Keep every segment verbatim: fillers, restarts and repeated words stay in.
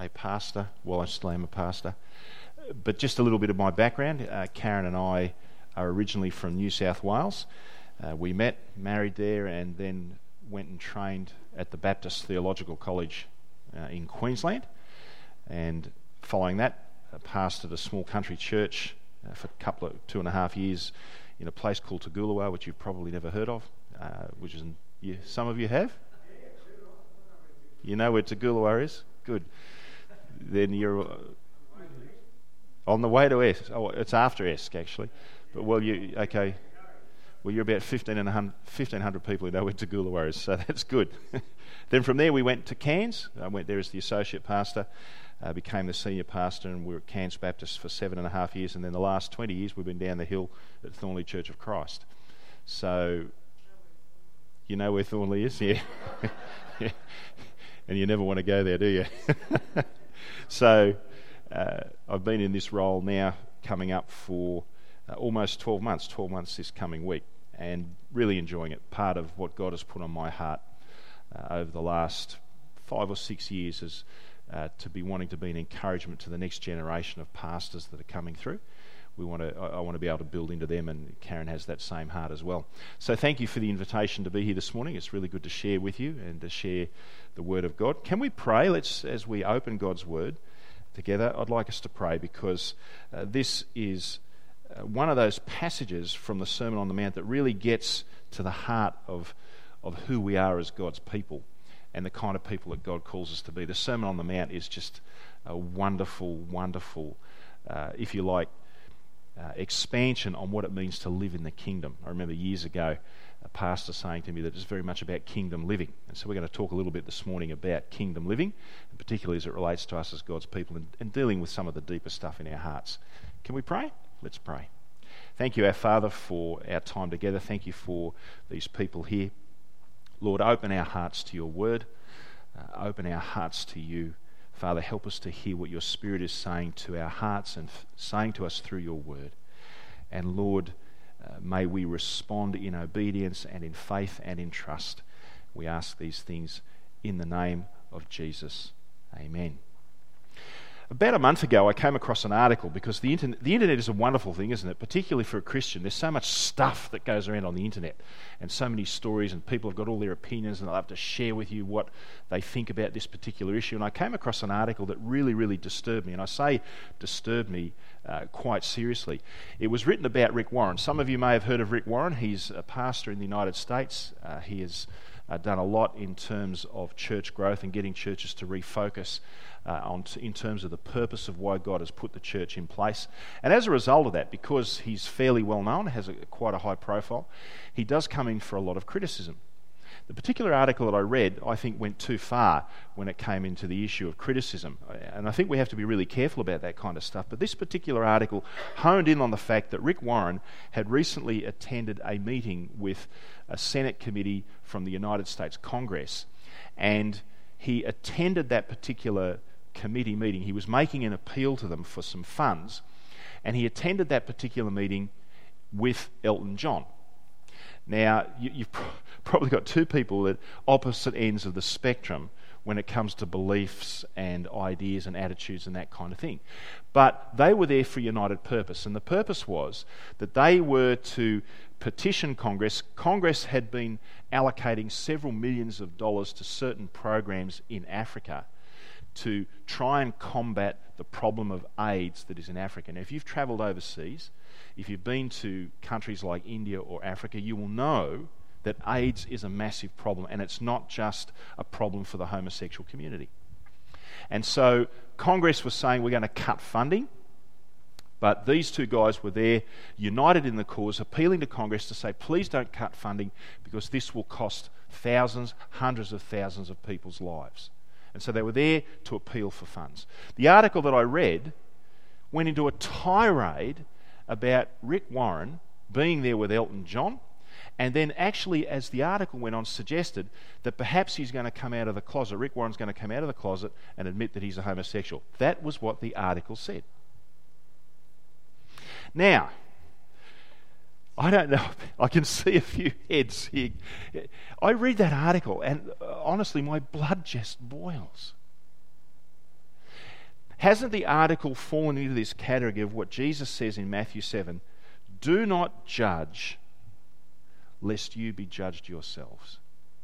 a pastor. Well, I still am a pastor. But just a little bit of my background. Uh, Karen and I are originally from New South Wales. Uh, we met, married there, and then went and trained at the Baptist Theological College uh, in Queensland. And following that, I pastored a small country church uh, for a couple of two and a half years in a place called Toogoolawah, which you've probably never heard of, uh, which is in, you, some of you have. You know where Toogoolawah is? Good. Then you're uh, on the way to Esk. Oh, it's after Esk actually. But well, you okay? Well, you're about fifteen hundred people who know where Toogoolawah is, so that's good. Then from there we went to Cairns. I went there as the associate pastor, uh, became the senior pastor, and we were at Cairns Baptist for seven and a half years. And then the last twenty years we've been down the hill at Thornley Church of Christ. So you know where Thornley is, yeah. Yeah. And you never want to go there, do you? So uh, I've been in this role now coming up for uh, almost twelve months, twelve months this coming week, and really enjoying it. Part of what God has put on my heart uh, over the last five or six years is uh, to be wanting to be an encouragement to the next generation of pastors that are coming through. We want to. I, I want to be able to build into them, and Karen has that same heart as well. So thank you for the invitation to be here this morning. It's really good to share with you and to share the Word of God. Can we pray? Let's, as we open God's Word together, I'd like us to pray because uh, this is uh, one of those passages from the Sermon on the Mount that really gets to the heart of of who we are as God's people and the kind of people that God calls us to be. The Sermon on the Mount is just a wonderful, wonderful, uh, if you like, Uh, expansion on what it means to live in the kingdom. I remember years ago a pastor saying to me that it's very much about kingdom living, and so we're going to talk a little bit this morning about kingdom living, and particularly as it relates to us as God's people and, and dealing with some of the deeper stuff in our hearts. Can we pray? Let's pray. Thank you, our Father, for our time together. Thank you for these people here. Lord, open our hearts to your word. Uh, open our hearts to you. Father, help us to hear what your Spirit is saying to our hearts and f- saying to us through your word. And Lord, uh, may we respond in obedience and in faith and in trust. We ask these things in the name of Jesus. Amen. About a month ago, I came across an article because the internet, the internet is a wonderful thing, isn't it? Particularly for a Christian. There's so much stuff that goes around on the internet and so many stories, and people have got all their opinions and they'll have to share with you what they think about this particular issue. And I came across an article that really, really disturbed me. And I say disturbed me uh, quite seriously. It was written about Rick Warren. Some of you may have heard of Rick Warren. He's a pastor in the United States. Uh, he has uh, done a lot in terms of church growth and getting churches to refocus Uh, on t- in terms of the purpose of why God has put the church in place. And as a result of that, because he's fairly well known, has a, quite a high profile, he does come in for a lot of criticism. The particular article that I read, I think, went too far when it came into the issue of criticism. And I think we have to be really careful about that kind of stuff. But this particular article honed in on the fact that Rick Warren had recently attended a meeting with a Senate committee from the United States Congress. And he attended that particular committee meeting. He was making an appeal to them for some funds, and he attended that particular meeting with Elton John. Now, you, you've pro- probably got two people at opposite ends of the spectrum when it comes to beliefs and ideas and attitudes and that kind of thing. But they were there for a united purpose, and the purpose was that they were to petition Congress. Congress had been allocating several millions of dollars to certain programs in Africa to try and combat the problem of AIDS that is in Africa. Now, if you've travelled overseas, if you've been to countries like India or Africa, you will know that AIDS is a massive problem, and it's not just a problem for the homosexual community. And so Congress was saying we're going to cut funding, but these two guys were there, united in the cause, appealing to Congress to say, please don't cut funding because this will cost thousands, hundreds of thousands of people's lives. And so they were there to appeal for funds. The article that I read went into a tirade about Rick Warren being there with Elton John, and then actually, as the article went on, suggested that perhaps he's going to come out of the closet. Rick Warren's going to come out of the closet and admit that he's a homosexual. That was what the article said. Now, I don't know, I can see a few heads here. I read that article and uh, honestly my blood just boils. Hasn't the article fallen into this category of what Jesus says in Matthew seven? Do not judge, lest you be judged yourselves.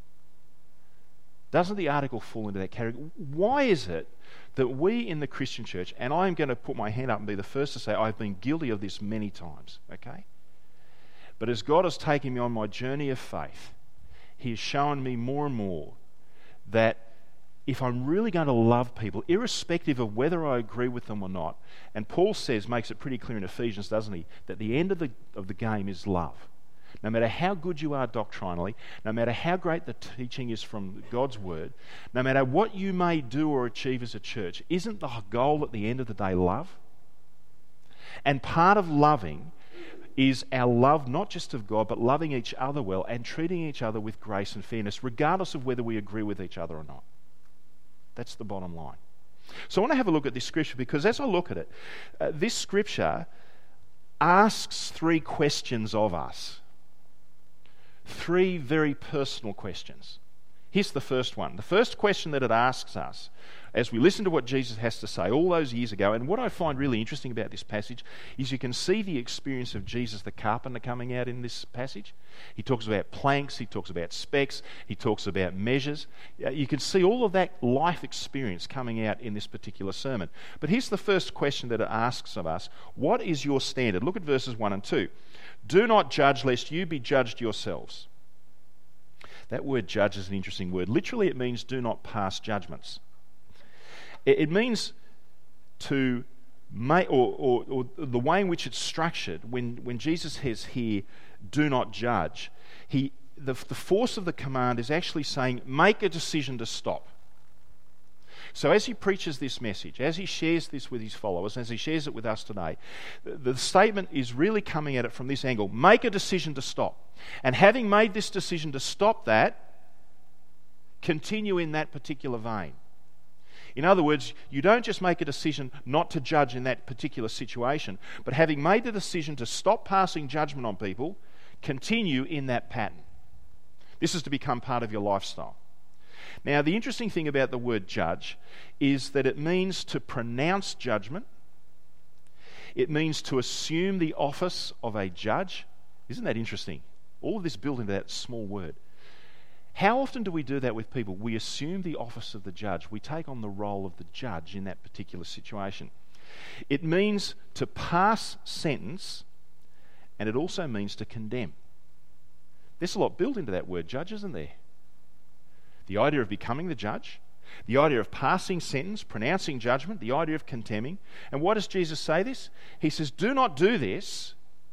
Doesn't the article fall into that category? Why is it that we in the Christian church, and I'm going to put my hand up and be the first to say I've been guilty of this many times, okay? But as God has taken me on my journey of faith, He has shown me more and more that if I'm really going to love people, irrespective of whether I agree with them or not, and Paul says, makes it pretty clear in Ephesians, doesn't he, that the end of the of the game is love. No matter how good you are doctrinally, no matter how great the teaching is from God's Word, no matter what you may do or achieve as a church, isn't the goal at the end of the day love? And part of loving is our love not just of God, but loving each other well and treating each other with grace and fairness, regardless of whether we agree with each other or not. That's the bottom line. So I want to have a look at this scripture, because as I look at it, uh, this scripture asks three questions of us. Three very personal questions. Here's the first one. The first question that it asks us, as we listen to what Jesus has to say all those years ago, and what I find really interesting about this passage is you can see the experience of Jesus the carpenter coming out in this passage. He talks about planks, he talks about specs, he talks about measures. You can see all of that life experience coming out in this particular sermon. But here's the first question that it asks of us. What is your standard? Look at verses one and two. Do not judge, lest you be judged yourselves. That word judge is an interesting word. Literally, it means do not pass judgments. It means to make, or, or, or the way in which it's structured, when, when Jesus says here, do not judge, he, the, the force of the command is actually saying, make a decision to stop. So as he preaches this message, as he shares this with his followers, as he shares it with us today, the, the statement is really coming at it from this angle. Make a decision to stop. And having made this decision to stop that, continue in that particular vein. In other words, you don't just make a decision not to judge in that particular situation, but having made the decision to stop passing judgment on people, continue in that pattern. This is to become part of your lifestyle. Now, the interesting thing about the word judge is that it means to pronounce judgment. It means to assume the office of a judge. Isn't that interesting? All of this built into that small word. How often do we do that with people? We assume the office of the judge. We take on the role of the judge in that particular situation. It means to pass sentence, and it also means to condemn. There's a lot built into that word judge, isn't there? The idea of becoming the judge, the idea of passing sentence, pronouncing judgment, the idea of condemning. And why does Jesus say this? He says, do not do this,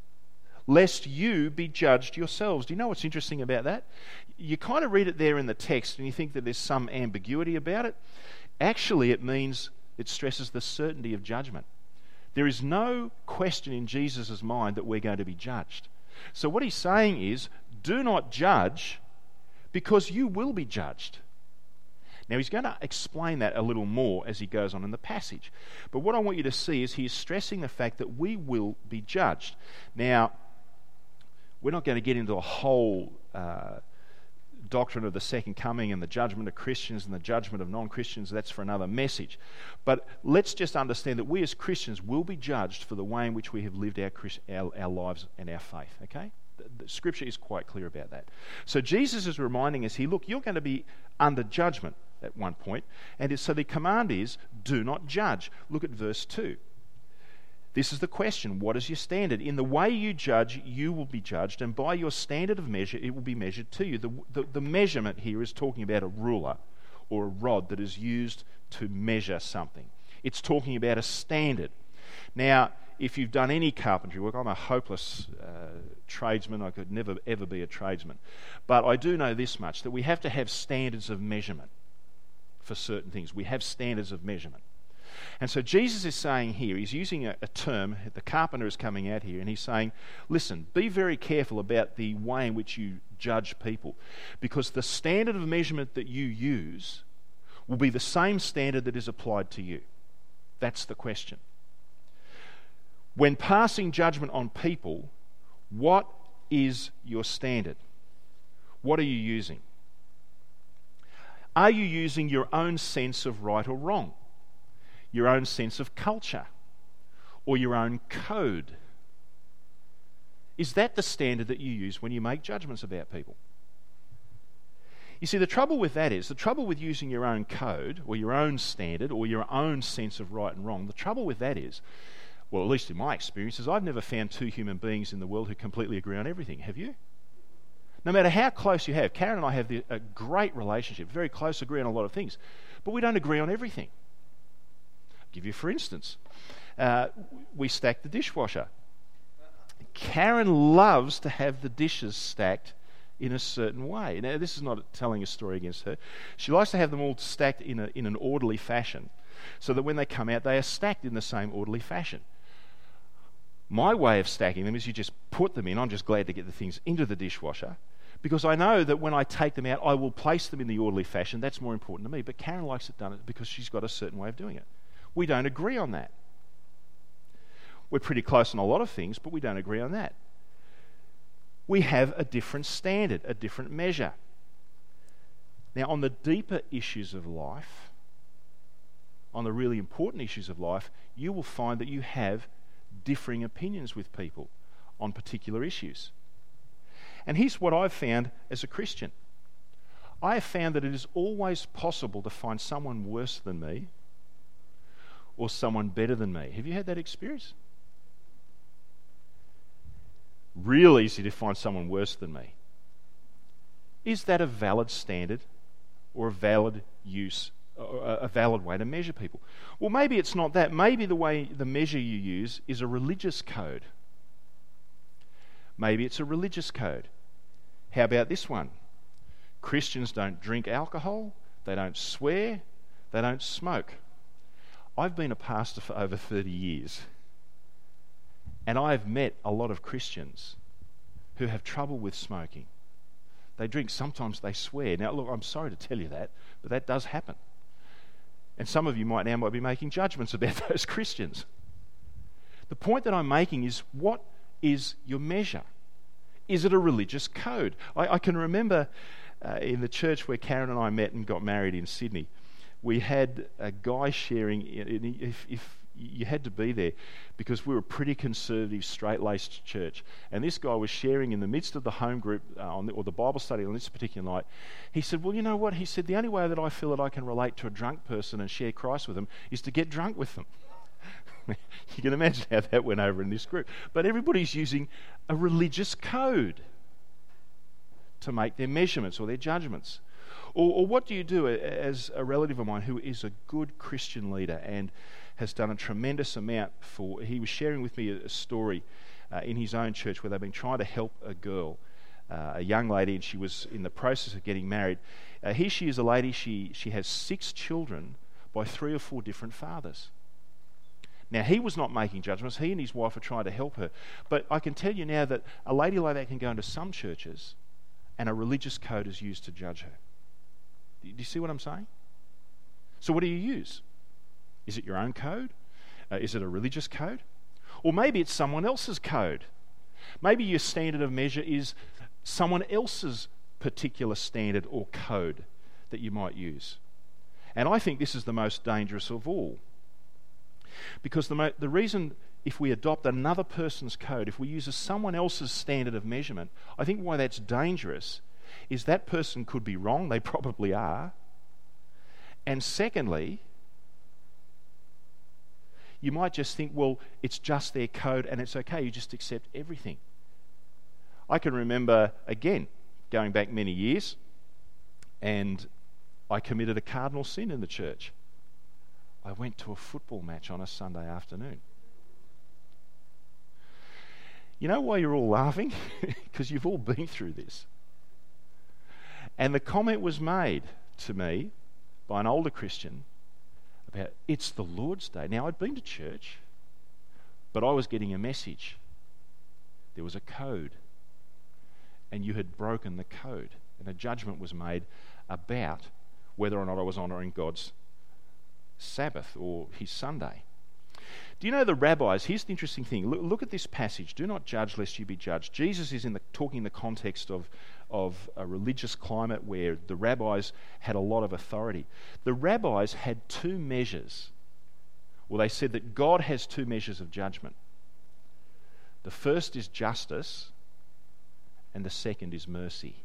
lest you be judged yourselves. Do you know what's interesting about that? You kind of read it there in the text and you think that there's some ambiguity about it. Actually, it means, it stresses the certainty of judgment. There is no question in Jesus' mind that we're going to be judged. So what he's saying is, do not judge, because you will be judged. Now, he's going to explain that a little more as he goes on in the passage. But what I want you to see is he is stressing the fact that we will be judged. Now, we're not going to get into a whole uh, doctrine of the second coming and the judgment of Christians and the judgment of non-Christians. That's for another message. But let's just understand that we as Christians will be judged for the way in which we have lived our, our, our lives and our faith, okay? The scripture is quite clear about that. So Jesus is reminding us here, look, you're going to be under judgment at one point. And so the command is, do not judge. Look at verse two. This is the question. What is your standard? In the way you judge, you will be judged, and by your standard of measure, it will be measured to you. The, the, the measurement here is talking about a ruler or a rod that is used to measure something. It's talking about a standard. Now, if you've done any carpentry work, I'm a hopeless uh, tradesman. I could never, ever be a tradesman. But I do know this much, that we have to have standards of measurement for certain things. We have standards of measurement. And so Jesus is saying here, he's using a, a term, the carpenter is coming out here, and he's saying, listen, be very careful about the way in which you judge people, because the standard of measurement that you use will be the same standard that is applied to you. That's the question. When passing judgment on people, what is your standard? What are you using? Are you using your own sense of right or wrong? your own sense of culture or your own code? Is that the standard that you use when you make judgments about people? You see, the trouble with that is, the trouble with using your own code or your own standard or your own sense of right and wrong, the trouble with that is, well, at least in my experiences, I've never found two human beings in the world who completely agree on everything. Have you? No matter how close you have, Karen and I have the, a great relationship, very close, agree on a lot of things, but we don't agree on everything. I'll give you, for instance, uh, we stack the dishwasher. Karen loves to have the dishes stacked in a certain way. Now, this is not telling a story against her. She likes to have them all stacked in, a, in an orderly fashion so that when they come out, they are stacked in the same orderly fashion. My way of stacking them is you just put them in. I'm just glad to get the things into the dishwasher because I know that when I take them out, I will place them in the orderly fashion. That's more important to me. But Karen likes it done because she's got a certain way of doing it. We don't agree on that. We're pretty close on a lot of things, but we don't agree on that. We have a different standard, a different measure. Now, on the deeper issues of life, on the really important issues of life, you will find that you have differing opinions with people on particular issues. And here's what I've found as a Christian. I have found that it is always possible to find someone worse than me or someone better than me. Have you had that experience? Real easy to find someone worse than me. Is that a valid standard or a valid use, a valid way to measure people? Well, maybe it's not that. Maybe the way, the measure you use is a religious code. Maybe it's a religious code. How about this one? Christians don't drink alcohol, they don't swear, they don't smoke. I've been a pastor for over thirty years. And I've met a lot of Christians who have trouble with smoking. They drink, sometimes they swear. Now, look, I'm sorry to tell you that, but that does happen. And some of you might now might be making judgments about those Christians. The point that I'm making is, what is your measure? Is it a religious code? I, I can remember uh, in the church where Karen and I met and got married in Sydney, we had a guy sharing, if, if you had to be there because we were a pretty conservative, straight-laced church. And this guy was sharing in the midst of the home group uh, on the, or the Bible study on this particular night. He said, well, you know what? He said, the only way that I feel that I can relate to a drunk person and share Christ with them is to get drunk with them. You can imagine how that went over in this group. But everybody's using a religious code to make their measurements or their judgments. Or, or what do you do as a relative of mine who is a good Christian leader and has done a tremendous amount for... He was sharing with me a, a story uh, in his own church where they've been trying to help a girl, uh, a young lady, and she was in the process of getting married. Uh, here she is, a lady, she, she has six children by three or four different fathers. Now, he was not making judgments. He and his wife are trying to help her. But I can tell you now that a lady like that can go into some churches and a religious code is used to judge her. Do you see what I'm saying? So what do you use? Is it your own code? Uh, is it a religious code? Or maybe it's someone else's code. Maybe your standard of measure is someone else's particular standard or code that you might use. And I think this is the most dangerous of all. Because the, mo- the reason, if we adopt another person's code, if we use a someone else's standard of measurement, I think why that's dangerous is that person could be wrong, they probably are. And secondly, you might just think, well, it's just their code and it's okay, you just accept everything. I can remember, again, going back many years, and I committed a cardinal sin in the church. I went to a football match on a Sunday afternoon. You know why you're all laughing? Because you've all been through this. And the comment was made to me by an older Christian about, it's the Lord's Day. Now, I'd been to church, but I was getting a message. There was a code, and you had broken the code, and a judgment was made about whether or not I was honouring God's Sabbath or his Sunday. Do you know the rabbis? Here's the interesting thing. Look, look at this passage. Do not judge lest you be judged. Jesus is in the, talking in the context of, of a religious climate where the rabbis had a lot of authority. The rabbis had two measures Well, they said that God has two measures of judgment. The first is justice, and the second is mercy.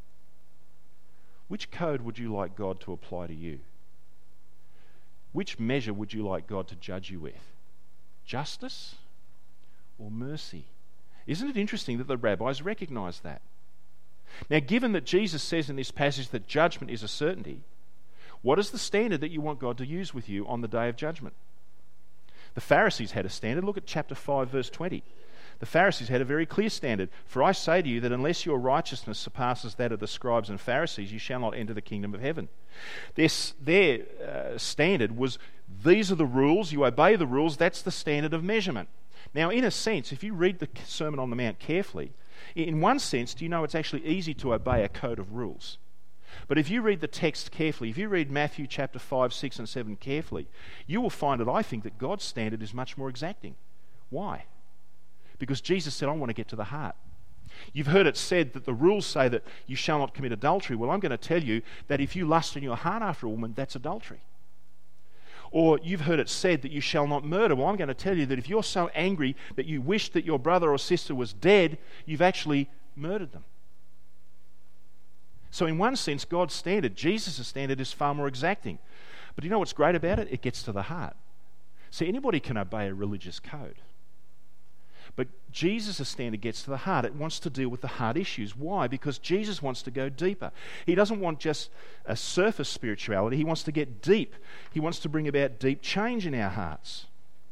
Which code would you like God to apply to you? Which measure would you like God to judge you with? Justice or mercy? Isn't it interesting that the rabbis recognise that? Now, given that Jesus says in this passage that judgment is a certainty, what is the standard that you want God to use with you on the day of judgment? The Pharisees had a standard. Look at chapter five, verse twenty. The Pharisees had a very clear standard. For I say to you that unless your righteousness surpasses that of the scribes and Pharisees, you shall not enter the kingdom of heaven. Their, their uh, standard was, these are the rules, you obey the rules, that's the standard of measurement. Now, in a sense, if you read the Sermon on the Mount carefully, in one sense, do you know it's actually easy to obey a code of rules? But if you read the text carefully, if you read Matthew chapter five, six and seven carefully, you will find that I think that God's standard is much more exacting. Why? Because Jesus said, I want to get to the heart. You've heard it said that the rules say that you shall not commit adultery. Well, I'm going to tell you that if you lust in your heart after a woman, that's adultery. Or you've heard it said that you shall not murder. Well, I'm going to tell you that if you're so angry that you wish that your brother or sister was dead, you've actually murdered them. So in one sense, God's standard, Jesus' standard, is far more exacting. But you know what's great about it? It gets to the heart. See, anybody can obey a religious code. But Jesus' standard gets to the heart. It wants to deal with the heart issues. Why? Because Jesus wants to go deeper. He doesn't want just a surface spirituality. He wants to get deep. He wants to bring about deep change in our hearts.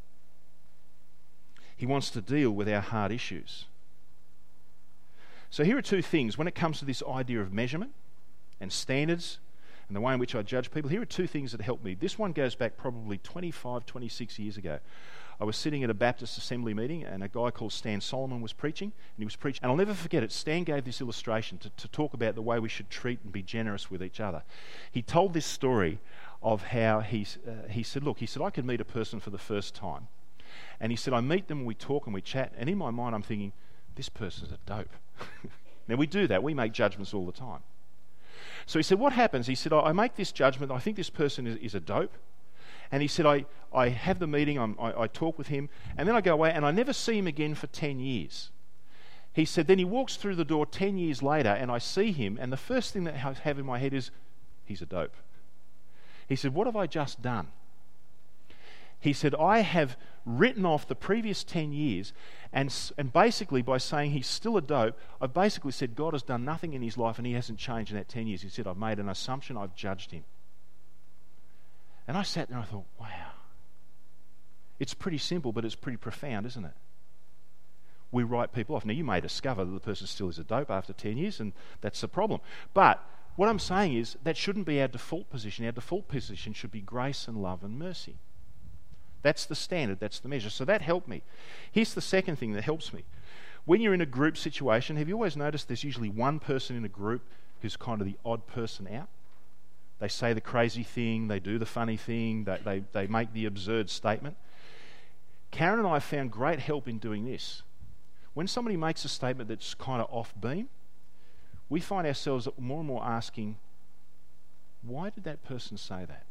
He wants to deal with our heart issues. So here are two things. When it comes to this idea of measurement and standards and the way in which I judge people, here are two things that help me. This one goes back probably twenty-five, twenty-six years ago. I was sitting at a Baptist assembly meeting and a guy called Stan Solomon was preaching, and he was preaching. And I'll never forget it. Stan gave this illustration to, to talk about the way we should treat and be generous with each other. He told this story of how he, uh, he said, look, he said, I could meet a person for the first time. And he said, I meet them and we talk and we chat. And in my mind, I'm thinking, this person's a dope. Now, we do that. We make judgments all the time. So he said, what happens? He said, I make this judgment. I think this person is, is a dope. And he said, I, I have the meeting, I'm, I, I talk with him, and then I go away and I never see him again for ten years. He said, then he walks through the door ten years later and I see him, and the first thing that I have in my head is, he's a dope. He said, what have I just done? He said, I have written off the previous ten years, and, and basically by saying he's still a dope, I've basically said God has done nothing in his life and he hasn't changed in that ten years. He said, I've made an assumption, I've judged him. And I sat there and I thought, wow. It's pretty simple, but it's pretty profound, isn't it? We write people off. Now, you may discover that the person still is a dope after ten years, and that's the problem. But what I'm saying is that shouldn't be our default position. Our default position should be grace and love and mercy. That's the standard, that's the measure. So that helped me. Here's the second thing that helps me. When you're in a group situation, have you always noticed there's usually one person in a group who's kind of the odd person out? They say the crazy thing, they do the funny thing, they, they, they make the absurd statement. Karen and I have found great help in doing this. When somebody makes a statement that's kind of off beam, we find ourselves more and more asking, why did that person say that?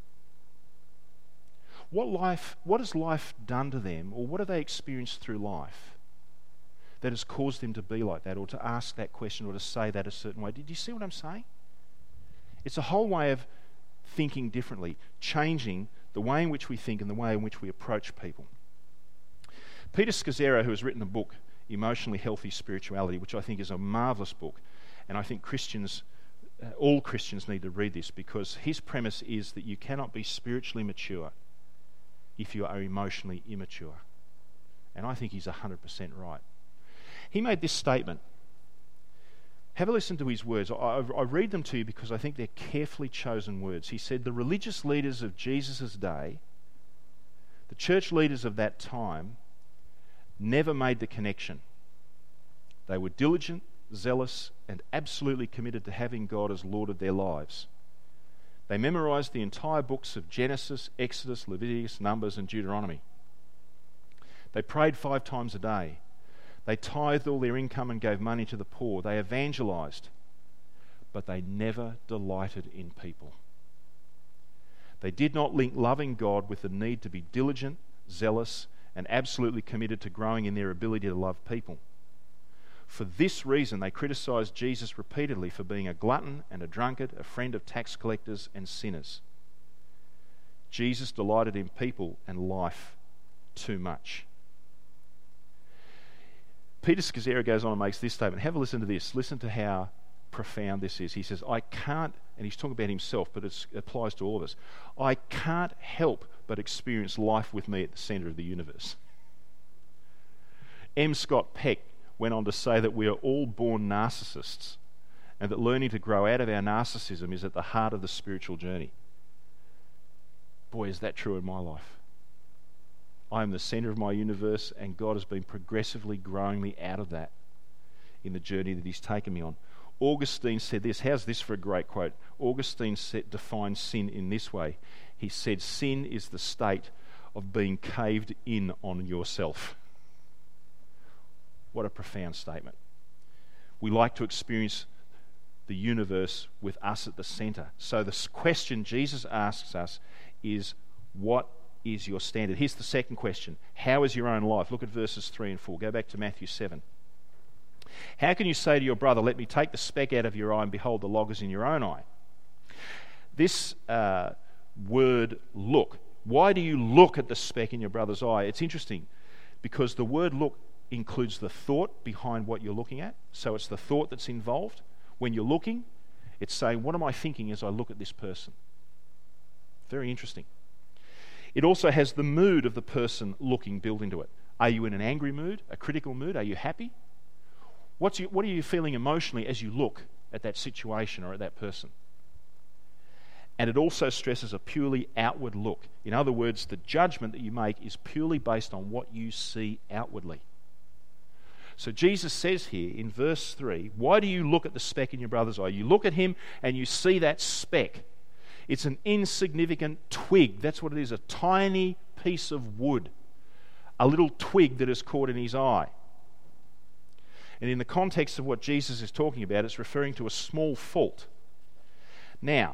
What life, what has life done to them, or what have they experienced through life that has caused them to be like that, or to ask that question, or to say that a certain way? Did you see what I'm saying? It's a whole way of thinking differently, changing the way in which we think and the way in which we approach people. Peter Scazzero, who has written a book, Emotionally Healthy Spirituality, which I think is a marvellous book, and I think Christians, uh, all Christians need to read this, because his premise is that you cannot be spiritually mature if you are emotionally immature. And I think he's one hundred percent right. He made this statement. Have a listen to his words. I, I read them to you because I think they're carefully chosen words. He said, the religious leaders of Jesus' day, the church leaders of that time, never made the connection. They were diligent, zealous, and absolutely committed to having God as Lord of their lives. They memorized the entire books of Genesis, Exodus, Leviticus, Numbers, and Deuteronomy. They prayed five times a day. They tithed all their income and gave money to the poor. They evangelized, but they never delighted in people. They did not link loving God with the need to be diligent, zealous, and absolutely committed to growing in their ability to love people. For this reason, they criticised Jesus repeatedly for being a glutton and a drunkard, a friend of tax collectors and sinners. Jesus delighted in people and life too much. Peter Scazzero goes on and makes this statement. Have a listen to this. Listen to how profound this is. He says, I can't, and he's talking about himself, but it applies to all of us, I can't help but experience life with me at the centre of the universe. M. Scott Peck went on to say that we are all born narcissists and that learning to grow out of our narcissism is at the heart of the spiritual journey. Boy, is that true in my life. I am the centre of my universe, and God has been progressively growing me out of that in the journey that He's taken me on. Augustine said this. How's this for a great quote? Augustine said, defined sin in this way. He said, sin is the state of being caved in on yourself. What a profound statement. We like to experience the universe with us at the centre. So the question Jesus asks us is, what is your standard? Here's the second question. How is your own life? Look at verses three and four. Go back to Matthew seven. How can you say to your brother, let me take the speck out of your eye, and behold, the log is in your own eye? This uh, word look, why do you look at the speck in your brother's eye? It's interesting because the word look includes the thought behind what you're looking at. So it's the thought that's involved. When you're looking, it's saying, what am I thinking as I look at this person? Very interesting. It also has the mood of the person looking built into it. Are you in an angry mood, a critical mood? Are you happy? What's you, what are you feeling emotionally as you look at that situation or at that person? And it also stresses a purely outward look. In other words, the judgment that you make is purely based on what you see outwardly. So Jesus says here in verse three, why do you look at the speck in your brother's eye? You look at him and you see that speck. It's an insignificant twig. That's what it is, a tiny piece of wood. A little twig that is caught in his eye. And in the context of what Jesus is talking about, it's referring to a small fault. Now,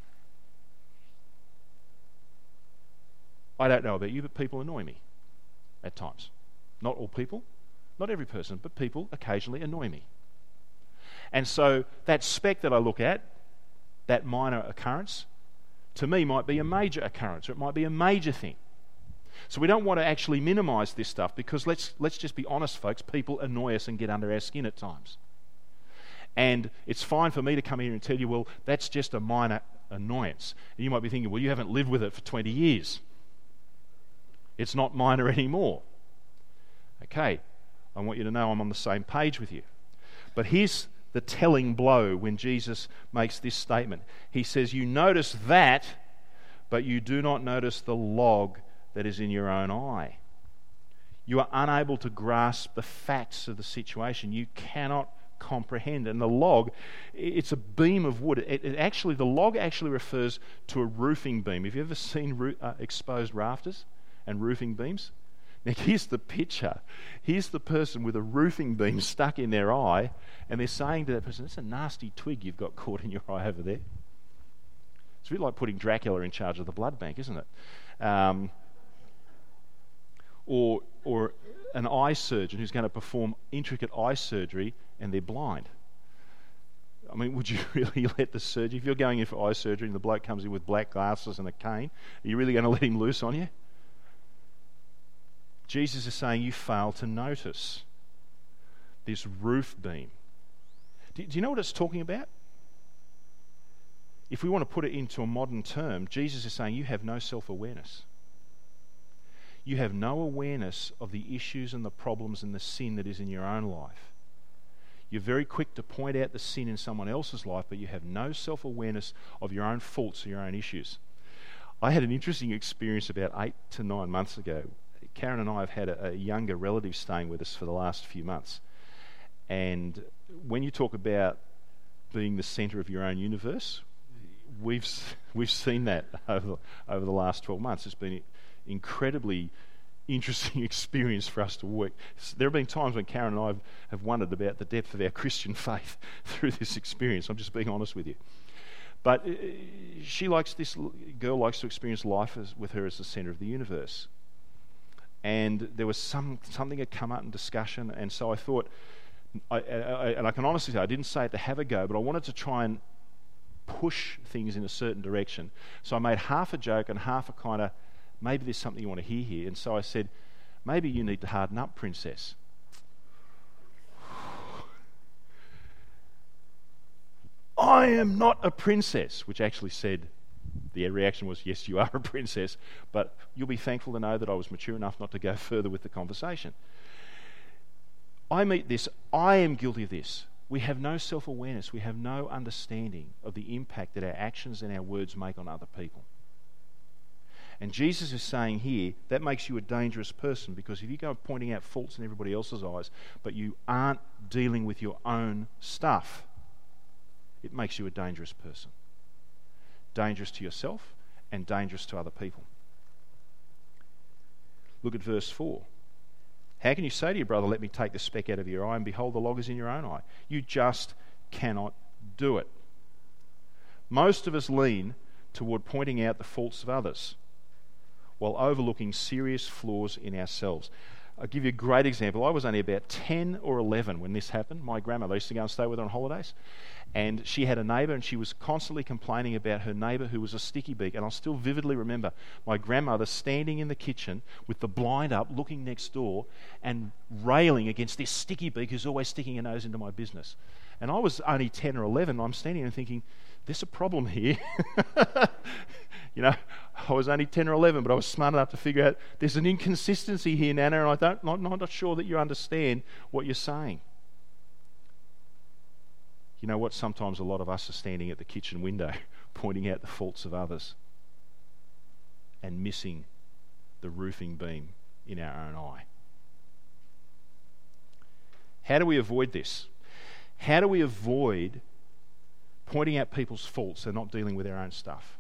I don't know about you, but people annoy me at times. Not all people, not every person, but people occasionally annoy me. And so that speck that I look at, that minor occurrence, to me might be a major occurrence, or it might be a major thing. So we don't want to actually minimise this stuff because let's let's just be honest, folks, people annoy us and get under our skin at times. And it's fine for me to come here and tell you, well, that's just a minor annoyance. And you might be thinking, well, you haven't lived with it for twenty years. It's not minor anymore. Okay, I want you to know I'm on the same page with you. But here's the telling blow when Jesus makes this statement. He says, you notice that, but you do not notice the log that is in your own eye. You are unable to grasp the facts of the situation. You cannot comprehend. And the log, it's a beam of wood. It, it actually, the log actually refers to a roofing beam. Have you ever seen roo- uh, exposed rafters and roofing beams? Now here's the picture. Here's the person with a roofing beam stuck in their eye, and they're saying to that person, that's a nasty twig you've got caught in your eye over there. It's a bit like putting Dracula in charge of the blood bank, isn't it? Um, or or an eye surgeon who's going to perform intricate eye surgery and they're blind. I mean, would you really let the surgeon, if you're going in for eye surgery and the bloke comes in with black glasses and a cane, are you really going to let him loose on you? Jesus is saying you fail to notice this roof beam. Do, do you know what it's talking about? If we want to put it into a modern term, Jesus is saying you have no self-awareness. You have no awareness of the issues and the problems and the sin that is in your own life. You're very quick to point out the sin in someone else's life, but you have no self-awareness of your own faults or your own issues. I had an interesting experience about eight to nine months ago. Karen and I have had a, a younger relative staying with us for the last few months. And when you talk about being the centre of your own universe, we've we've seen that over, over the last twelve months. It's been incredibly interesting experience for us to work. There have been times when Karen and I have, have wondered about the depth of our Christian faith through this experience. I'm just being honest with you. But uh, she likes this girl likes to experience life as, with her as the centre of the universe. And there was some something had come up in discussion, and so I thought, I, I, and I can honestly say I didn't say it to have a go, but I wanted to try and push things in a certain direction. So I made half a joke and half a kind of, maybe there's something you want to hear here. And so I said, maybe you need to harden up, princess. I am not a princess, which actually said, the reaction was, yes, you are a princess, but you'll be thankful to know that I was mature enough not to go further with the conversation. I meet this, I am guilty of this. We have no self-awareness, we have no understanding of the impact that our actions and our words make on other people. And Jesus is saying here, that makes you a dangerous person, because if you go pointing out faults in everybody else's eyes, but you aren't dealing with your own stuff, it makes you a dangerous person. Dangerous to yourself and dangerous to other people. Look at verse four. How can you say to your brother, let me take the speck out of your eye, and behold, the log is in your own eye? You just cannot do it. Most of us lean toward pointing out the faults of others while overlooking serious flaws in ourselves. I'll give you a great example. I was only about ten or eleven when this happened. My grandmother used to go and stay with her on holidays, and she had a neighbour, and she was constantly complaining about her neighbour who was a sticky beak. And I still vividly remember my grandmother standing in the kitchen with the blind up, looking next door and railing against this sticky beak who's always sticking her nose into my business. And I was only ten or eleven, and I'm standing there thinking, there's a problem here. You know, I was only ten or eleven, but I was smart enough to figure out there's an inconsistency here, Nana, and I don't, not, not sure that you understand what you're saying. You know what? Sometimes a lot of us are standing at the kitchen window pointing out the faults of others and missing the roofing beam in our own eye. How do we avoid this? How do we avoid pointing out people's faults and not dealing with our own stuff?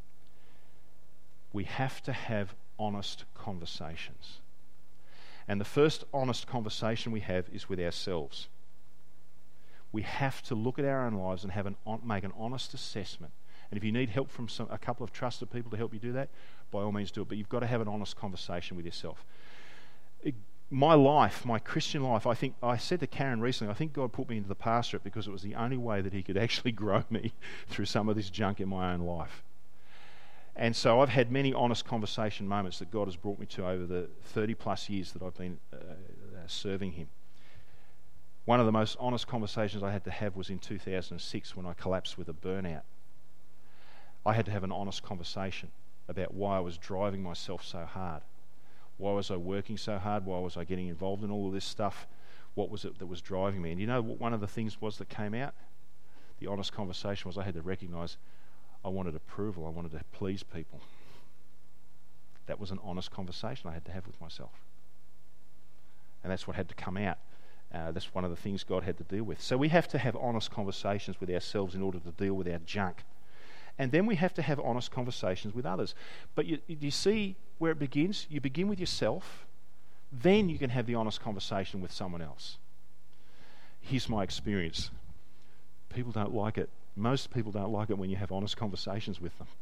We have to have honest conversations. And the first honest conversation we have is with ourselves. We have to look at our own lives and have an make an honest assessment. And if you need help from some, a couple of trusted people to help you do that, by all means do it. But you've got to have an honest conversation with yourself. It, my life, my Christian life, I think I said to Karen recently, I think God put me into the pastorate because it was the only way that he could actually grow me through some of this junk in my own life. And so I've had many honest conversation moments that God has brought me to over the thirty plus years that I've been uh, serving him. One of the most honest conversations I had to have was in two thousand six when I collapsed with a burnout. I had to have an honest conversation about why I was driving myself so hard. Why was I working so hard? Why was I getting involved in all of this stuff? What was it that was driving me? And you know what one of the things was that came out? The honest conversation was I had to recognise I wanted approval. I wanted to please people. That was an honest conversation I had to have with myself. And that's what had to come out. Uh, that's one of the things God had to deal with. So we have to have honest conversations with ourselves in order to deal with our junk. And then we have to have honest conversations with others. But you, you see where it begins? You begin with yourself, then you can have the honest conversation with someone else. Here's my experience. People don't like it. Most people don't like it when you have honest conversations with them.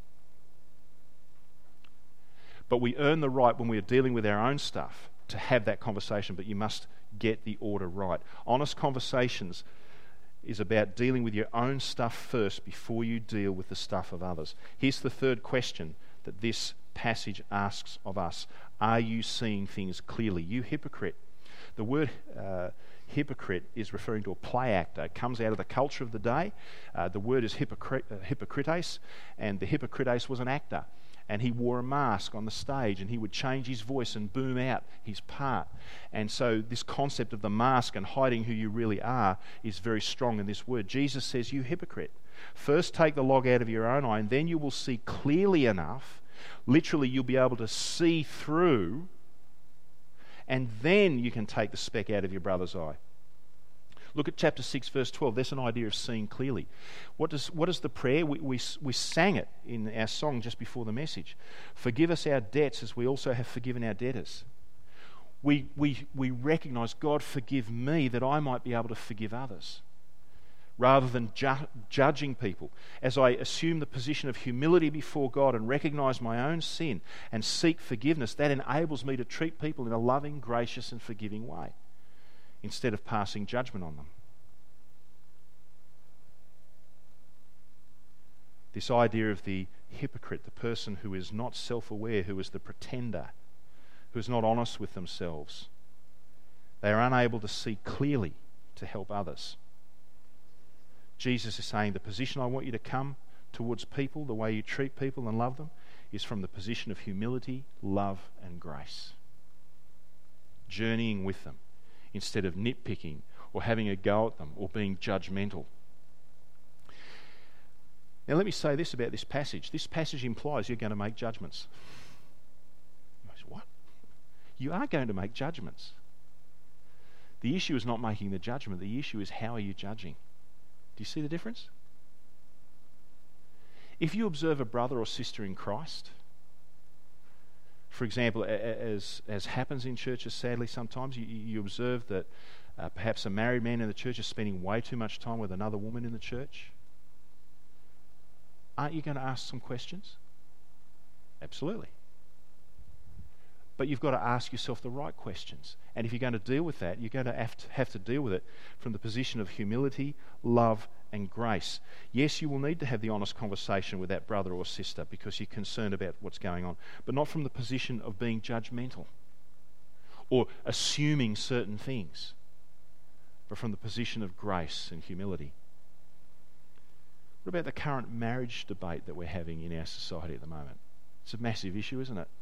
But we earn the right when we are dealing with our own stuff to have that conversation, but you must get the order right. Honest conversations is about dealing with your own stuff first before you deal with the stuff of others. Here's the third question that this passage asks of us. Are you seeing things clearly? You hypocrite. The word uh, hypocrite is referring to a play actor. It comes out of the culture of the day. Uh, the word is hypocrit- uh, hypocrites, and the hypocrites was an actor. And he wore a mask on the stage, and he would change his voice and boom out his part. And so this concept of the mask and hiding who you really are is very strong in this word. Jesus says, you hypocrite. First take the log out of your own eye, and then you will see clearly enough. Literally, you'll be able to see through, and then you can take the speck out of your brother's eye. Look at chapter six, verse twelve. There's an idea of seeing clearly. What does what is the prayer? We, we, we sang it in our song just before the message. Forgive us our debts as we also have forgiven our debtors. We, we, we recognise, God, forgive me that I might be able to forgive others. rather than ju- judging people, as I assume the position of humility before God and recognise my own sin and seek forgiveness, that enables me to treat people in a loving, gracious and forgiving way instead of passing judgment on them. This idea of the hypocrite, the person who is not self-aware, who is the pretender, who is not honest with themselves. They are unable to see clearly to help others. Jesus is saying the position I want you to come towards people, the way you treat people and love them, is from the position of humility, love and grace. Journeying with them instead of nitpicking or having a go at them or being judgmental. Now let me say this about this passage. This passage implies you're going to make judgments. What? You are going to make judgments. The issue is not making the judgment. The issue is how are you judging? Do you see the difference? If you observe a brother or sister in Christ, for example, as as happens in churches sadly sometimes, you, you observe that uh, perhaps a married man in the church is spending way too much time with another woman in the church, aren't you going to ask some questions? Absolutely. But you've got to ask yourself the right questions. And if you're going to deal with that, you're going to have to, have to deal with it from the position of humility, love and grace. Yes, you will need to have the honest conversation with that brother or sister because you're concerned about what's going on, but not from the position of being judgmental or assuming certain things, but from the position of grace and humility. What about the current marriage debate that we're having in our society at the moment? It's a massive issue, isn't it?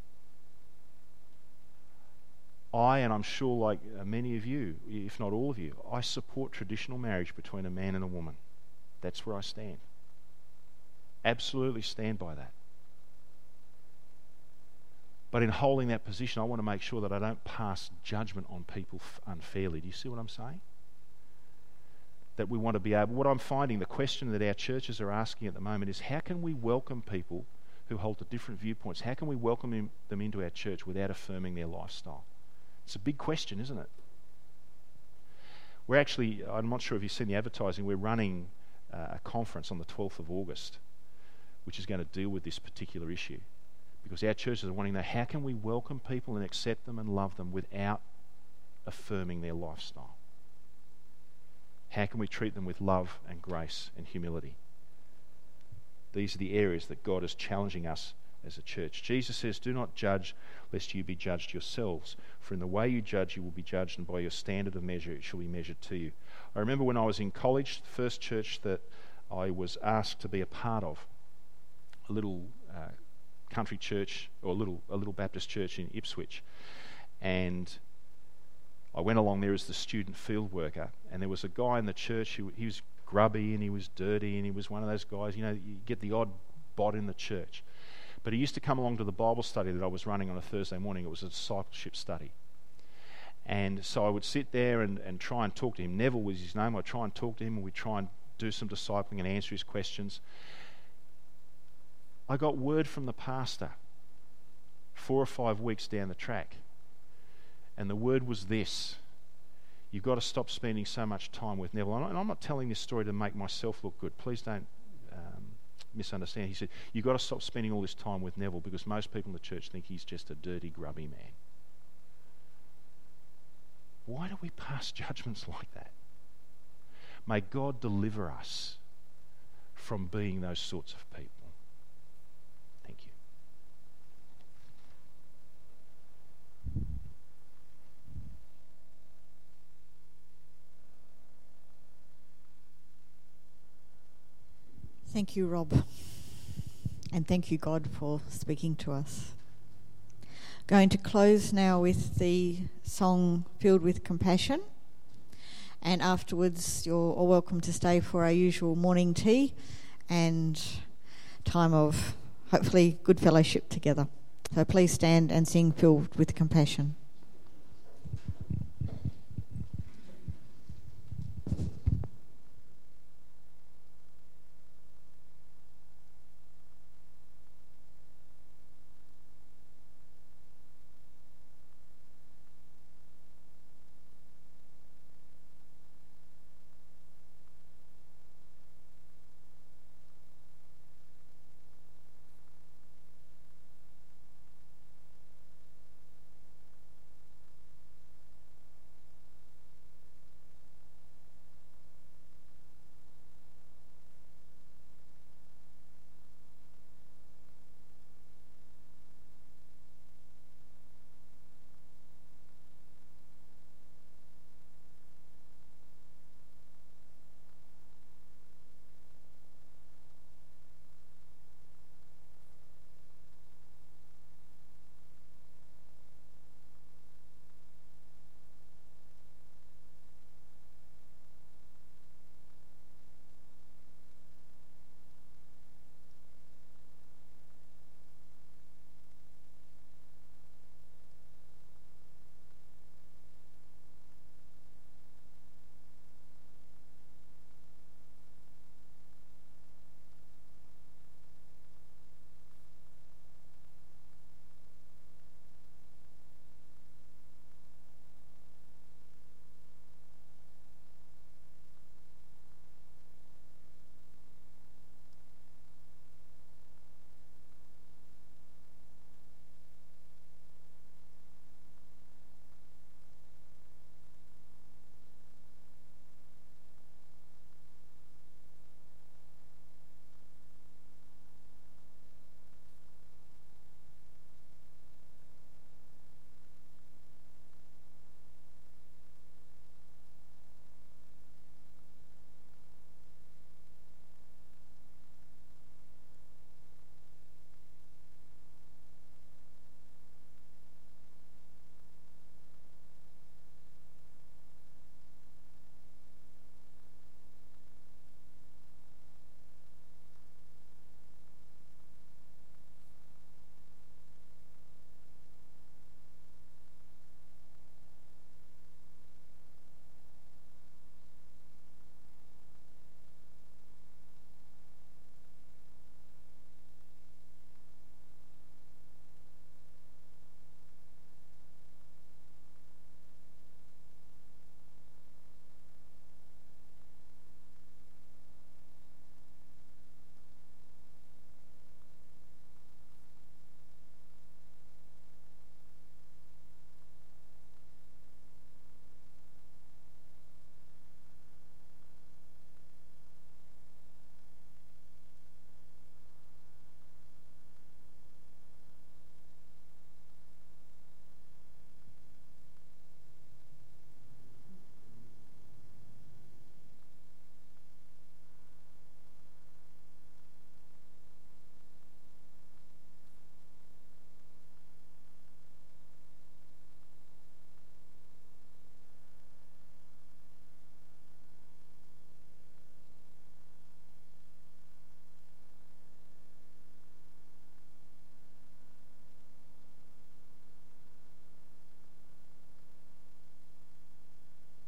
I, and I'm sure like many of you, if not all of you, I support traditional marriage between a man and a woman. That's where I stand. Absolutely stand by that. But in holding that position, I want to make sure that I don't pass judgment on people unfairly. Do you see what I'm saying? That we want to be able... What I'm finding, the question that our churches are asking at the moment is, how can we welcome people who hold to different viewpoints? How can we welcome them into our church without affirming their lifestyle? It's a big question, isn't it? We're actually, I'm not sure if you've seen the advertising, we're running uh, a conference on the twelfth of August, which is going to deal with this particular issue. Because our churches are wanting to know, how can we welcome people and accept them and love them without affirming their lifestyle? How can we treat them with love and grace and humility? These are the areas that God is challenging us as a church. Jesus says, do not judge lest you be judged yourselves, for in the way you judge you will be judged, and by your standard of measure it shall be measured to you. I remember when I was in college, the first church that I was asked to be a part of, a little uh, country church, or a little a little Baptist church in Ipswich, and I went along there as the student field worker, and there was a guy in the church who he was grubby and he was dirty and he was one of those guys, you know, you get the odd bod in the church. But he used to come along to the Bible study that I was running on a Thursday morning. It was a discipleship study. And so I would sit there and, and try and talk to him. Neville was his name. I'd try and talk to him and we'd try and do some discipling and answer his questions. I got word from the pastor four or five weeks down the track. And the word was this: you've got to stop spending so much time with Neville. And I'm not telling this story to make myself look good. Please don't um, misunderstand. He said, you've got to stop spending all this time with Neville because most people in the church think he's just a dirty, grubby man. Why do we pass judgments like that? May God deliver us from being those sorts of people. Thank you. Thank you, Rob. And thank you, God, for speaking to us. Going to close now with the song Filled with Compassion. And afterwards, you're all welcome to stay for our usual morning tea and time of hopefully good fellowship together. So please stand and sing Filled with Compassion.